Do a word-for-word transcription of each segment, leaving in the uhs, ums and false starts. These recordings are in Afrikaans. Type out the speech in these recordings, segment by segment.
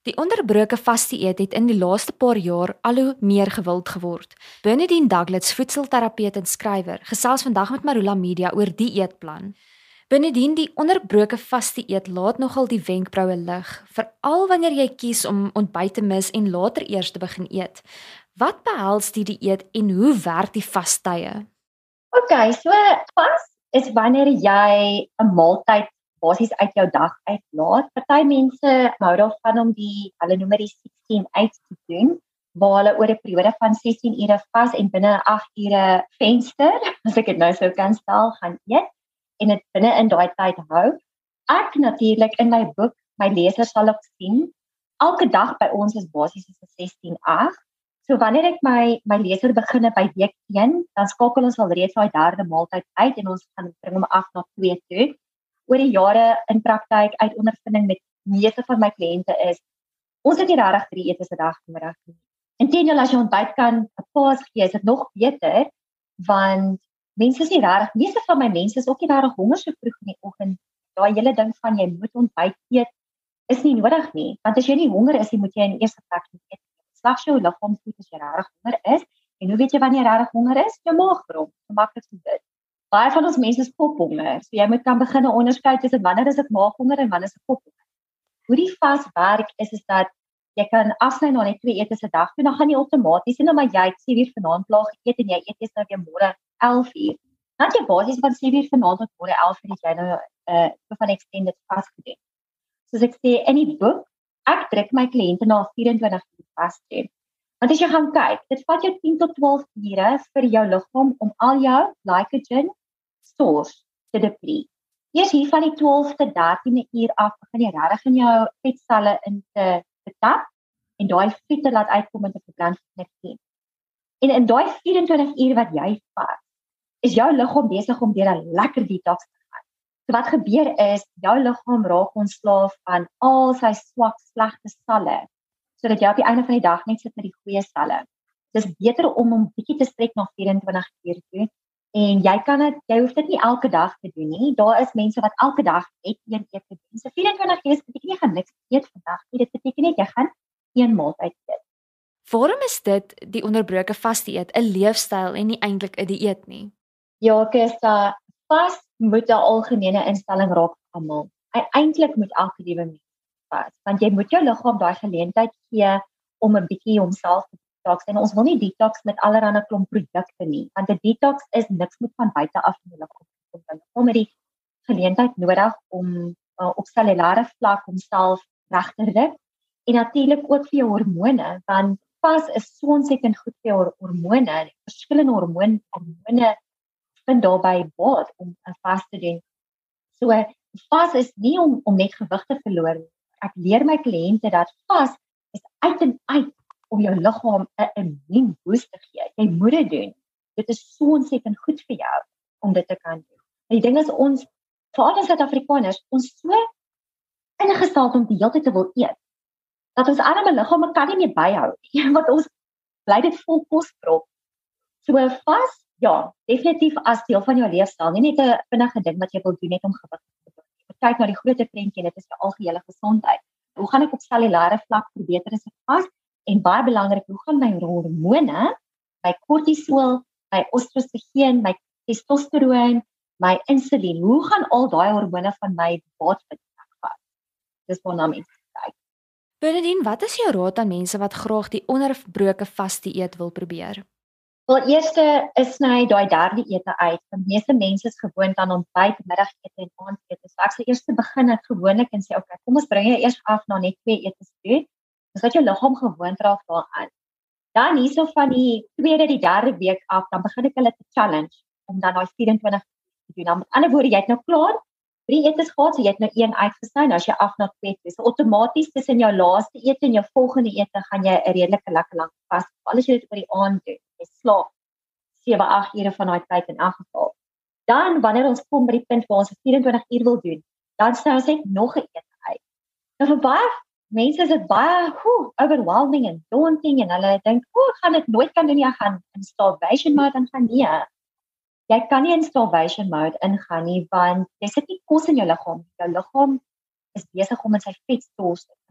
Die onderbroke vasdieet het in die laaste paar jaar al hoe meer gewild geword. Bernadine Douglas, voedselterapeut en skrywer, gesels vandag met Marula Media oor die eetplan. Bernadine, die onderbroke vasdieet laat nogal die wenkbroue lig, veral wanneer jy kies om ontbyt te mis en later eers te begin eet. Wat behels die dieet en hoe werk die vastye? Ok, so vas is wanneer jy 'n maaltyd basies uit jou dag uitlaat. Party mense hou daarvan om die, hulle noem dit sixteen eight te doen, waar hulle oor 'n periode van sixteen ure vas en binne 'n eight ure venster, as ek dit nou sou kan stel, gaan eet en dit binne in daai tyd hou. Ek natuurlik in my boek, my lesers sal ook sien, elke dag by ons is basies is 'n sixteen eight. So wanneer ek my my leser beginne by week one, dan skakel ons al reeds daai derde maaltyd uit en ons gaan bring hom af na two toe. Oor die jare in praktyk uit ondervinding met meeste van my kliënte is, ons het nie regtig drie etes 'n dag nodig nie. Inteendeel, as jy ontbyt kan 'n paas gee, is dit nog beter, want mense is nie regtig, meeste van my mense is ook nie regtig honger so vroeg in die oggend. Daai hele ding van jy moet ontbyt eet, is nie nodig nie, want as jy nie honger is, moet jy in die eerste plek nie eet. Slag jou liggaam voed as jy regtig honger is, en hoe weet jy wanneer jy regtig honger is? Jou maagbron, so maklik so dit. Baie van ons mense is pophonger, so jy moet kan begin onderskei tussen wanneer is dit maaghonger en wanneer is dit pophonger. Hoe die vas werk is, is dat jy kan afsny na net twee etes 'n dag, en dan gaan jy outomaties, en dan maar jy het sewe uur vanaand klaar geëet, en jy eet eers nou weer môre elf uur. Dan het jy basies van sewe uur vanaand tot môre elf uur, het jy nou 'n uh, van extended vas gedoen. Soos ek sê in die boek, ek druk my kliënte na vierentwintig uur vas doen. Want as jy gaan kyk, dit vat jou ten tot twaalf ure vir jou liggaam om al jou glycogen stores te deplete. Eers hier van die twaalf tot dertien uur af begin jy regtig in jou vetselle in te, te tap en daai vette laat uitkom en te verbrand met vet. En in daai vierentwintig uur wat jy vas, is jou liggaam besig om deur 'n lekker detox te gaan. So wat gebeur is, jou liggaam raak ontslaaf van al sy swak, slegte selle, sodat jy op die einde van die dag net sit met die goeie selle. Dis beter om om bietjie te strek na vierentwintig uur toe. En jy kan dit, jy hoef dit nie elke dag te doen nie. Daar is mense wat elke dag net een eet te doen. So vierentwintig uur beteken jy gaan niks eet vandag nie. Dit beteken net jy gaan een maaltyd eet. Waarom is dit die onderbroke vasdieet 'n leefstyl en nie eintlik 'n dieet nie? Ja, Kirsta, vas moet 'n algemene instelling raak vir almal. Eintlik moet elke liewe mens vas, want jy moet jou liggaam daai geleentheid gee om 'n bietjie homself te detox, en ons wil nie detox met allerlei klomp produkte nie, want 'n detox is niks moet van buite af in die liggaam kom. Dan kom jy die geleentheid nodig om uh, op cellulêre vlak homself reg te rig, en natuurlik ook vir jou hormone, want vas is so ontsettend goed vir jou hormone, verskillende hormone, hormone vind daarby baat om 'n vas te doen. So vas is nie om om net gewig te verloor nie. Ek leer my kliënte dat vas is uit en uit om jou liggaam 'n immuun boost te gee. Jy moet dit doen. Dit is so ontsettend goed vir jou om dit te kan doen. En die ding is, ons, veral as Suid-Afrikaners, ons so ingestel om die hele tyd te wil eet, dat ons arme liggame kan nie meer byhou nie, want ons bly dit vol kos prop. So vas, ja, definitief as deel van jou leefstyl, nie net 'n vinnige ding wat jy wil doen net om gewig te verloor. Kyk na die groter prentjie, dit is jou algehele gesondheid. Hoe gaan ek op cellulêre vlak verbeter as ek vas? En baie belangrik, hoe gaan my hormone, my kortisol, my oestrogeen, my testosteroon, my insulien, hoe gaan al daai hormone van my baat vind? Dis waarna mense kyk. Bernadine, wat is jou raad aan mense wat graag die onderbroke vasdieet wil probeer? Wel, eerste is sny daai derde ete uit. Want meeste mense is gewoond aan ontbyt, middagete en aandete. So ek sal eers begin het gewoonlik en sê, okay, kom ons bring jy eers af na net twee etes toe. Dis dat jou liggaam gewoond raak daaraan. Dan hierso van die tweede, die derde week af, dan begin ek hulle te challenge om dan daai vierentwintig te doen. Dan met ander woorde, jy het nou klaar drie etes gehad, so jy het nou een uitgesny, nou as jy af na twee toe. So outomaties tussen jou laaste ete en jou volgende ete gaan jy 'n redelike lekker lank vas. Al as jy dit oor die aand doen, jy slaap sewe agt ure van daai tyd in elk geval. Dan wanneer ons kom by die punt waar ons vierentwintig uur wil doen, dan sny ons net nog 'n ete uit. Nou vir baie mense is dit baie whew, overwhelming en daunting en hulle dink, "O, oh, gaan dit nooit kan doen nie, gaan in starvation mode en gaan nee." Jy kan nie in starvation mode ingaan nie, want jy sit nie kos in jou liggaam. Jou liggaam is besig om in sy vetstores te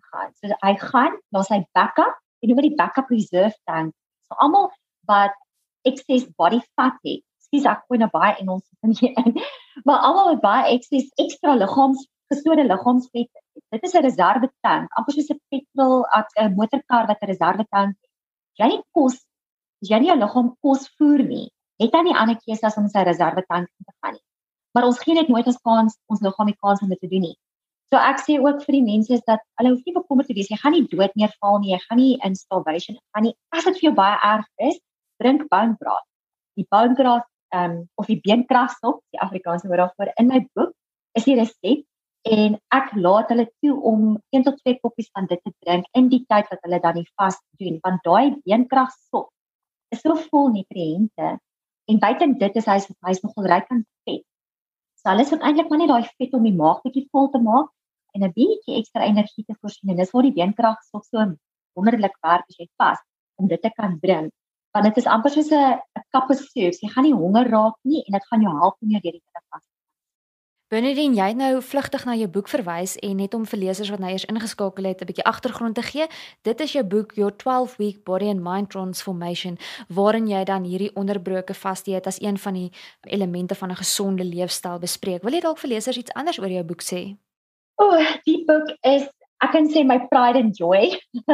gaan. So hy gaan na sy backup, jy noem dit die backup reserve tank. So almal wat excess body fat het, skus ek gooi nou baie Engels in hier in, maar almal wat baie excess ekstra liggaams gesonde liggaamsvet het. Dit is 'n reserve tank, amper soos 'n petrol, 'n motorkar wat 'n reserve tank het. Jy nie kos, as jy nie jou liggaam kos voer nie, het hy nie ander keuse as om sy reserve tank te gaan nie. Maar ons gee net nooit ons kans, ons liggaam die kans om dit te doen nie. So ek sê ook vir die mense is dat hulle hoef nie bekommerd te wees, jy gaan nie dood neerval nie, jy gaan nie in starvation, jy gaan nie, as dit vir jou baie erg is, drink bone broth. Die bone broth, um, of die beenkragsop, die Afrikaanse woord daarvoor, in my boek, is die resep, en ek laat hulle toe om een tot twee koppies van dit te drink, in die tyd wat hulle dan die vas doen, want daai beenkragsop is so vol nutriënte, en buiten dit is hy, hy is nogal ryk aan vet. So hulle soek eintlik maar net daai vet om die maag bietjie vol te maak, en 'n bietjie ekstra energie te voorsien, en dis waar die beenkragsop so wonderlik werk as jy vas, om dit te kan drink. Want dit is amper soos 'n 'n kappe soep, jy gaan nie honger raak nie, en dit gaan jou help om jou deur die dag vas. Bernadine, jy het nou vlugtig na jou boek verwys en net om vir lesers wat nou eers ingeskakel het 'n bietjie agtergrond te gee. Dit is jou boek Your twelve week Body and Mind Transformation, waarin jy dan hierdie onderbroke vasdieet as een van die elemente van 'n gesonde leefstyl bespreek. Wil jy dalk vir lesers iets anders oor jou boek sê? O, oh, die boek is, ek kan sê my pride and joy.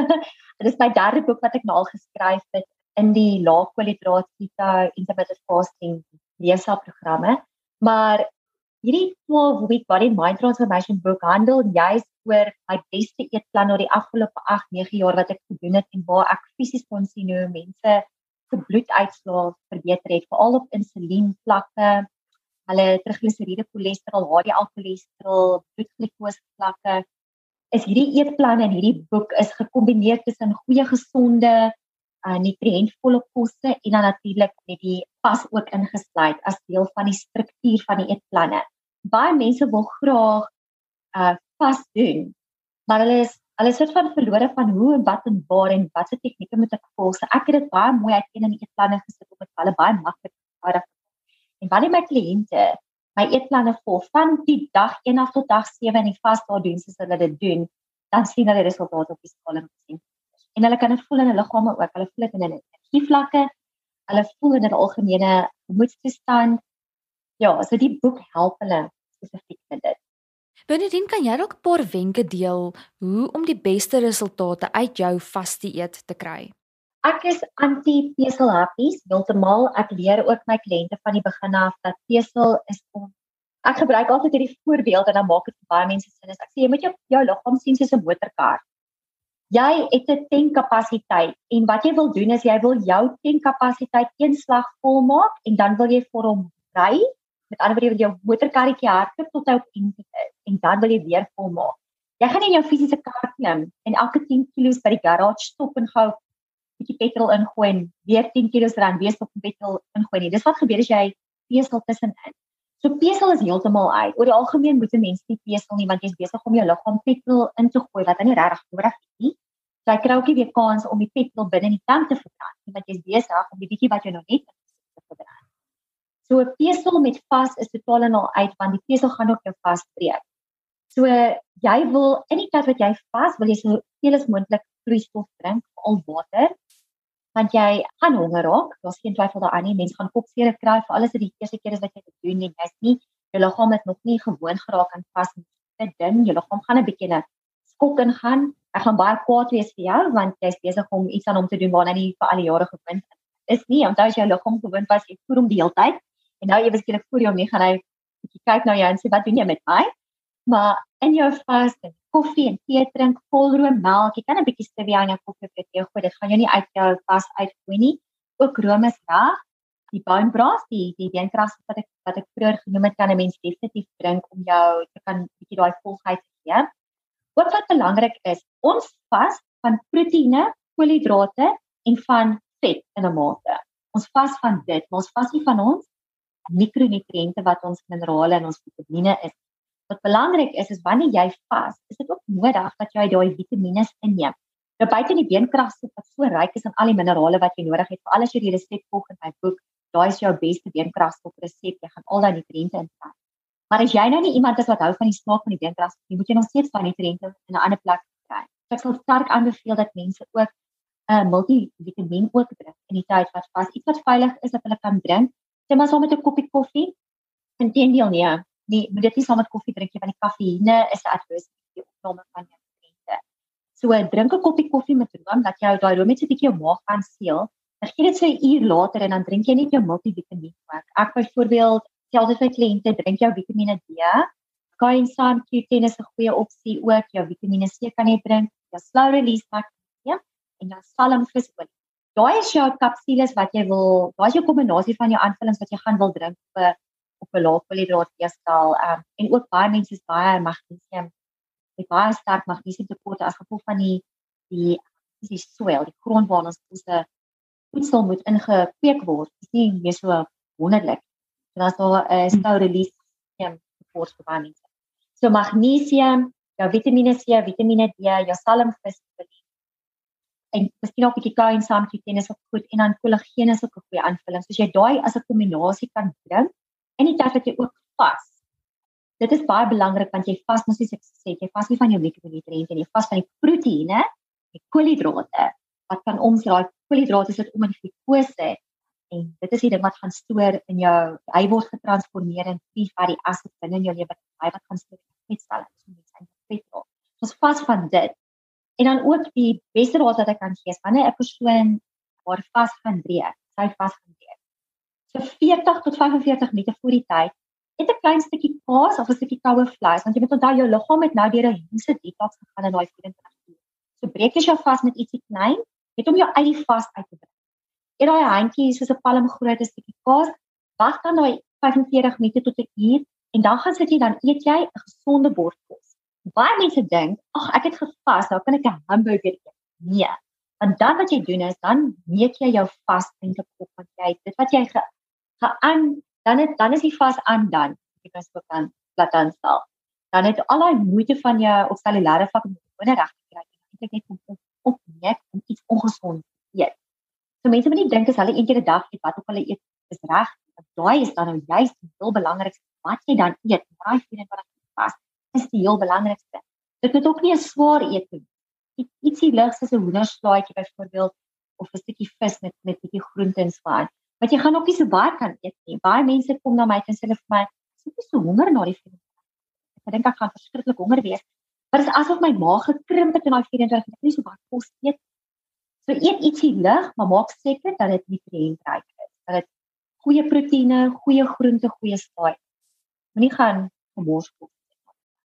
Dit is my derde boek wat ek nou al geskryf het in die lae koolhidraat keto intermittent fasting leefstylprogramme, maar hierdie twelve week Body and Mind Transformation boek handel juist oor my beste eetplan oor die afgelope agt nege jaar wat ek gedoen het en waar ek fisies kon sien hoe mense se bloeduitslae verbeter het, veral op insulienvlakke, hulle trigliseriede, cholesterol, H D L cholesterol, bloedglikose vlakke. Is hierdie eetplan en hierdie boek is gekombineer tussen goeie gesonde uh, nutriëntvolle kosse en dan natuurlik met die vas ook ingesluit as deel van die struktuur van die eetplanne. Baie mense wil graag uh, vas doen, maar hulle is hulle is soort van verlore van hoe en wat en waar en wat se tegnieke moet ek volg. So ek het dit baie mooi uiteen in die eetplanne gesit om dit hulle baie maklik te maak. En wanneer my kliënte my eetplanne volg van die dag een af tot dag sewe in die vasdae doen soos hulle dit doen, dan sien hulle resultate op die skaal en sien. En hulle kan dit voel in hulle liggame ook. Hulle voel dit in hulle energievlakke, hulle voel in hulle algemene gemoedstoestand. Ja, so die boek help hulle spesifiek met dit. Bernadine, kan jy dalk 'n paar wenke deel hoe om die beste resultate uit jou vasdieet te kry? Ek is anti-peselhappies, heeltemal. Ek leer ook my kliënte van die begin af dat pesel is om. Ek gebruik altyd hierdie voorbeeld en dan maak dit vir baie mense sin. Ek sê jy moet jou, jou liggaam sien soos 'n motorkar. Jy het 'n tankkapasiteit en wat jy wil doen is jy wil jou tankkapasiteit een slag vol maak en dan wil jy vir hom ry. Met ander woorde, jou motorkarretjie hardloop tot hy op punt is en dan wil jy weer vol maak. Jy gaan in jou fisiese kar klim en elke tien kilos by die garage stop en gou 'n bietjie petrol ingooi en weer tien kilos ran weer stop en petrol ingooi nie. Dis wat gebeur as jy pesel tussenin. So pesel is heeltemal uit. Oor die algemeen moet 'n mens nie pesel nie want jy's besig om jou liggaam petrol in te gooi wat hy nie regtig nodig het nie. So jy kry ook nie weer kans om die petrol binne in die tank te verbrand nie want jy's besig om die bietjie wat jy nog net te verbrand. So 'n pesel met vas is totaal en al uit want die pesel gaan ook jou vas breek. So jy wil in die tyd wat jy vas, wil jy so veel as moontlik vloeistof drink, veral water, want jy gaan honger raak. Daar's geen twyfel daaraan nie. Mense gaan kopseer kry vir alles wat die eerste keer is wat jy dit doen en jy's nie jou liggaam het nog nie gewoond geraak aan vas te ding. Jou liggaam gaan 'n bietjie 'n skok ingaan. Ek gaan baie kwaad wees vir jou want jy's besig om iets aan hom te doen waarna jy vir al die jare gewoond is nie. Onthou as jou liggaam gewoond was, jy voer hom die hele tyd en nou ewe skielik voer jy hom nie, gaan hy bietjie kyk na jou en sê wat doen jy met my? Maar in jou vas, koffie en tee drink, volroom melk, jy kan 'n bietjie stevia in jou koffie of tee gooi, dit gaan jou nie uit jou vas uitgooi nie. Ook room is reg. Die bone broth, die die beenkrag wat ek wat ek vroeër genoem het, kan 'n mens definitief drink om jou te kan bietjie daai volheid te gee. Ook wat belangrik is, ons vas van proteïene, koolhidrate en van vet in 'n mate. Ons vas van dit, maar ons vas nie van ons mikronutriënte wat ons minerale en ons vitamiene is. Wat belangrik is, is wanneer jy vas, is dit ook nodig dat jy daai vitamiene inneem. Nou buite die beenkragsoep wat so ryk is aan al die minerale wat jy nodig het, vir alles jy die resep volg in my boek, daai is jou beste beenkragsoep resep, jy gaan al daai nutriënte inkry. Maar as jy nou nie iemand is wat hou van die smaak van die beenkragsoep, jy moet jy nog steeds daai nutriënte in 'n ander plek kry. Ek sal sterk aanbeveel dat mense ook 'n uh, multivitamiin ook drink in die tyd wat vas. Iets wat veilig is dat hulle kan drink. Sê maar saam met 'n koppie koffie. Inteendeel nee, nee, moet dit nie saam met koffie drink nie, want die kafeïne is 'n adverse vir die opname van jou nutriënte. So drink 'n koppie koffie met room, dat jou daai room net so 'n bietjie jou maag gaan seël. Dan gee dit so 'n uur later en dan drink jy net jou multivitamiin ook. Ek byvoorbeeld stel dit vir kliënte, drink jou Vitamiene D. Coenzyme Q ten is 'n goeie opsie ook. Jou Vitamiene C kan jy drink, jou slow release magnesium en dan salmvisolie. Daai is jou kapsules wat jy wil, daai is jou kombinasie van jou aanvullings wat jy gaan wil drink op 'n op 'n lae koolhidraat eestal. Um, en ook baie mense is baie magnesium, het baie sterk magnesium tekorte as gevolg van die die die soil, die grond waar ons ons voedsel moet ingekweek word. Dit is nie meer so wonderlik. So dan is daar 'n uh, slow release tekort vir baie mense. So magnesium, jou Vitamiene C, Vitamiene D, jou salmvisolie en miskien ook 'n bietjie coenzyme Q ten is ook goed en dan kollageen is ook 'n goeie aanvulling. So as jy daai as 'n kombinasie kan drink en die tyd wat jy ook vas. Dit is baie belangrik want jy vas, mos soos ek sê, jy vas nie van jou mikronutriënte en jy vas van die proteïene, die koolhidrate wat kan omdraai. Koolhidrate sit om in die glikose en dit is die ding wat gaan stoor in jou, hy word getransformeer in vet wat die as binne in jou lewer, hy wat gaan stoor in vetcelle, so mense eintlik vet raak. Ons vas van dit. En dan ook die beste raad wat ek kan gee is wanneer 'n persoon haar vas gaan breek, sy vas gaan breek. So veertig tot vyf en veertig minute voor die tyd, net 'n klein stukkie kaas of 'n stukkie koue vleis, want jy moet onthou jou liggaam het nou deur 'n hemse detox gegaan in daai vyf-en-twintig uur. So breek jy jou vas met ietsie klein, net om jou uit die vas uit te bring. Eet daai handjie soos 'n palm groot stukkie kaas, wag dan daai vyf en veertig minute tot 'n uur en dan gaan sit jy dan eet jy 'n gesonde bord kos. Baie mense dink, ag ek het gevas, nou kan ek 'n hamburger eet. Nee. Want dan wat jy doen is dan meet jy jou vas eintlik op want jy dit wat jy ge, geaan dan het, dan is die vas aan dan jy kan so kan laat aanstel. Dan het al daai moeite van jou op cellulêre vlak om gewone reg te kry. Eintlik net om op, op net om iets ongesond te eet. So mense moet nie dink as hulle een keer 'n dag eet wat ook hulle eet is reg. Daai is dan nou juist die heel belangrikste wat jy dan eet. Daai vyf-en-twintig vas is die heel belangrikste. Dit moet ook nie 'n swaar eet nie. Ietsie lig soos 'n hoenderslaatjie byvoorbeeld of 'n stukkie vis met met 'n bietjie groente en swaar. Want jy gaan ook nie so baie kan eet nie. Baie mense kom na my en sê hulle vir my, "Ek is nie so honger na die vyf-en-twintig." Ek dink ek gaan verskriklik honger wees. Maar dit is asof my maag gekrimp het in daai vyf-en-twintig, ek het nie so baie kos eet. So eet ietsie lig, maar maak seker dat dit nutriëntryk is. Dat dit goeie proteïene, goeie groente, goeie saai. Moenie gaan gemors kos.